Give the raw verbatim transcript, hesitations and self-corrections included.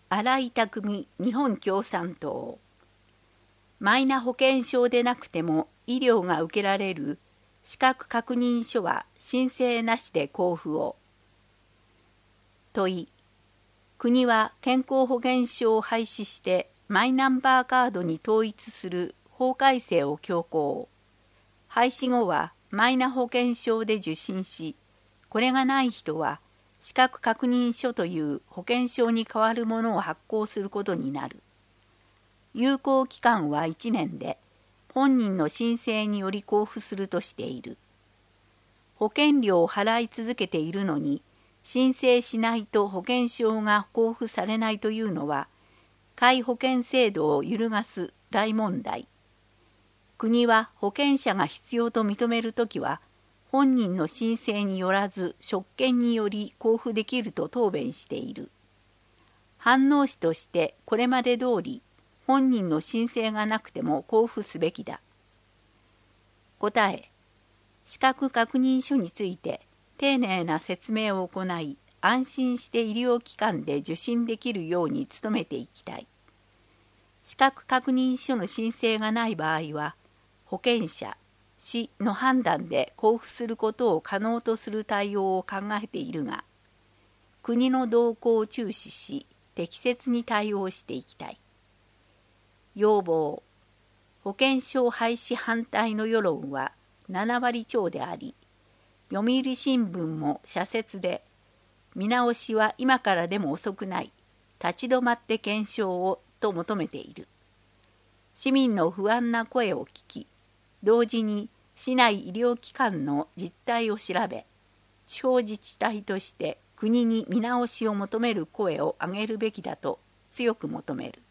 新井匠日本共産党。マイナ保険証でなくても医療が受けられる資格確認書は申請なしで交付を。問い。国は健康保険証を廃止してマイナンバーカードに統一する法改正を強行。廃止後はマイナ保険証で受診し、これがない人は資格確認書という保険証に代わるものを発行することになる。有効期間はいちねんで、本人の申請により交付するとしている。保険料を払い続けているのに、申請しないと保険証が交付されないというのは、皆保険制度を揺るがす大問題。国は保険者が必要と認めるときは、本人の申請によらず職権により交付できると答弁している。反応紙としてこれまで通り本人の申請がなくても交付すべきだ。答え。資格確認書について丁寧な説明を行い、安心して医療機関で受診できるように努めていきたい。資格確認書の申請がない場合は、保険者、市の判断で交付することを可能とする対応を考えているが、国の動向を注視し、適切に対応していきたい。要望。保険証廃止反対の世論はななわり超であり、読売新聞も社説で、見直しは今からでも遅くない、立ち止まって検証をと求めている。市民の不安な声を聞き、同時に市内医療機関の実態を調べ、地方自治体として国に見直しを求める声を上げるべきだと強く求める。